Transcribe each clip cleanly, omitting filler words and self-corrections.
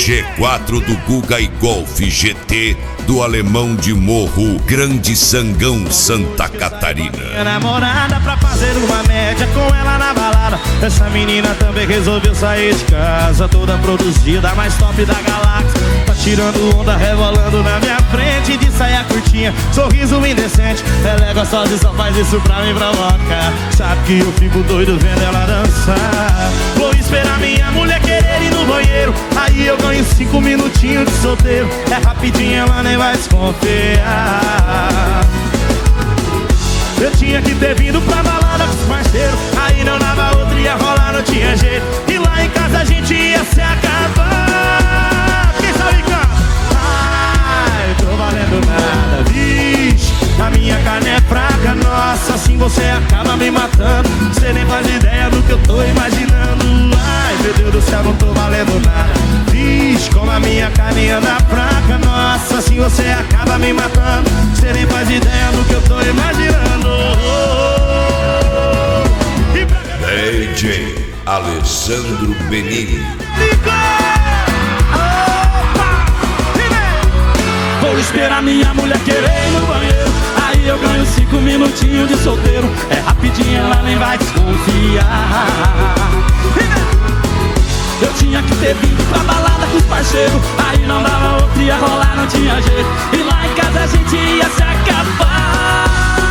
G4 do Guga e Golf GT do Alemão de Morro, Grande Sangão, Santa Catarina. Minha namorada pra fazer uma média com ela na balada. Essa menina também resolveu sair de casa, toda produzida, mais top da galáxia. Tá tirando onda, rebolando na minha frente, de saia curtinha, sorriso indecente. Ela é gostosa e só faz isso pra me provocar. Sabe que eu fico doido vendo ela dançar. Vou esperar minha mulher querer ir no banheiro, aí eu ganho 5 minutinhos de solteiro. É rapidinho, ela nem vai desconfiar. Eu tinha que ter vindo pra balada com os parceiros, aí não dava outra, ia rolar, não tinha jeito. E lá em casa a gente ia se acabar. Quem sabe canta? Ai, tô valendo nada, vixe, a minha carne é fraca, nossa, assim você acaba me matando. Você nem faz ideia do que eu tô imaginando. Ai, meu Deus do céu, não tô valendo nada, vixe, como a minha carne anda fraca, nossa, assim você acaba me matando. Você nem faz ideia do que eu tô imaginando. DJ Alessandro Benini. Vou esperar minha mulher querer ir no banheiro, aí eu ganho 5 minutinhos de solteiro. É rapidinho, ela nem vai desconfiar. Eu tinha que ter vindo pra balada com os parceiros, aí não dava outra, ia rolar, não tinha jeito. E lá em casa a gente ia se acabar.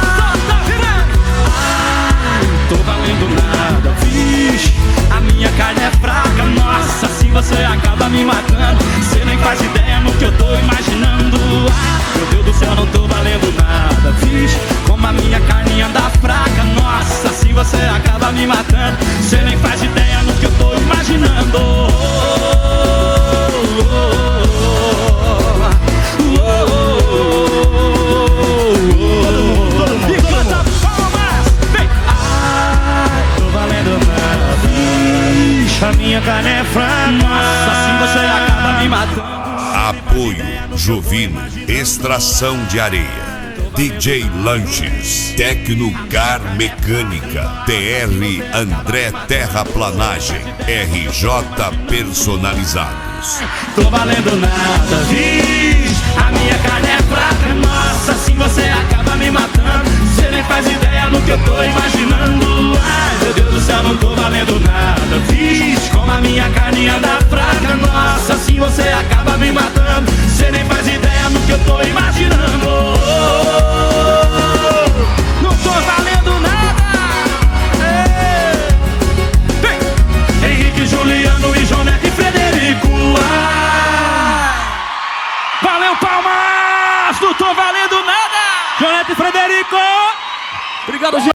Ai, tô valendo nada, vixe, a minha carne é fraca, nossa, assim você acaba me matando. Você nem faz ideia no que eu tô imaginando. Ai, meu Deus do céu, não tô valendo nada, vixe, como a minha carne anda fraca, nossa, assim você acaba me matando. Você nem faz ideia no que eu tô imaginando. A minha carne é fraca, nossa, assim você acaba me matando. Apoio Jovino, extração de areia, DJ Lanches, Tecnocar Mecânica, TR André Terraplanagem, RJ Personalizados. Tô valendo nada, vixe, a minha carne é fraca, nossa, assim você acaba me matando. Você nem faz ideia no que eu tô imaginando. Ai, meu Deus do céu, não tô valendo nada, vixe, como a minha carne anda fraca, nossa, assim você acaba me matando. Você nem faz ideia no que eu tô imaginando. Não tô valendo nada. Ei. Henrique, Juliano e Jonete e Frederico. Valeu, palmas! Não tô valendo nada. Jonete e Frederico. Obrigado, gente.